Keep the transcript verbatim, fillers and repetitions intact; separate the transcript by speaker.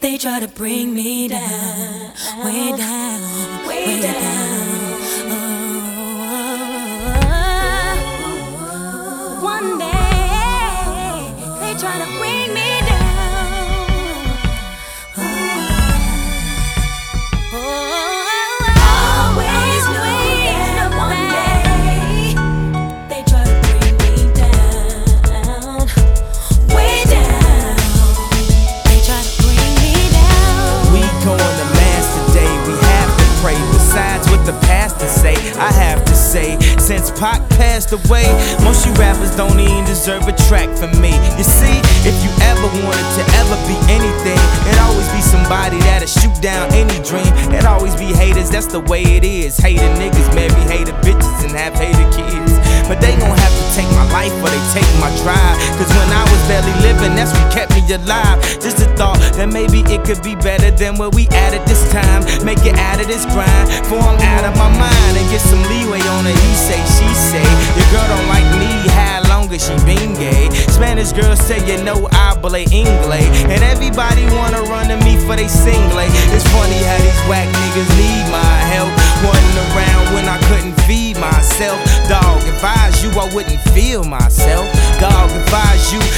Speaker 1: They try to bring me down, way down, way down. Oh, one day they try to bring me down. Oh, always knowing that one day they try to bring me down, way down. They try to bring me down.
Speaker 2: We going to mass today, we have to pray. Besides what the pastor say, I have to say, since Pac passed away, most you rappers don't even deserve a track from me. You see, if you ever wanted to ever be anything, it always be somebody that'll shoot down any dream. It always be haters, that's the way it is. Hater niggas marry hater bitches and have hater kids. But they gon' have to take my life or they take my drive. Cause when I was barely living, that's what kept me alive. Just a thought that maybe it could be better than where we at at this time. Make it out of this grind, for I'm out of my mind, and get some leeway on the he say, she say. Your girl don't like me, how long has she been gay? Spanish girls say you know I play English, and everybody wanna run to me for they singlet. It's funny how these whack niggas need my help. Wasn't around when I couldn't feed myself. Dog, if I was you, I wouldn't feel myself. Dog, if I was you,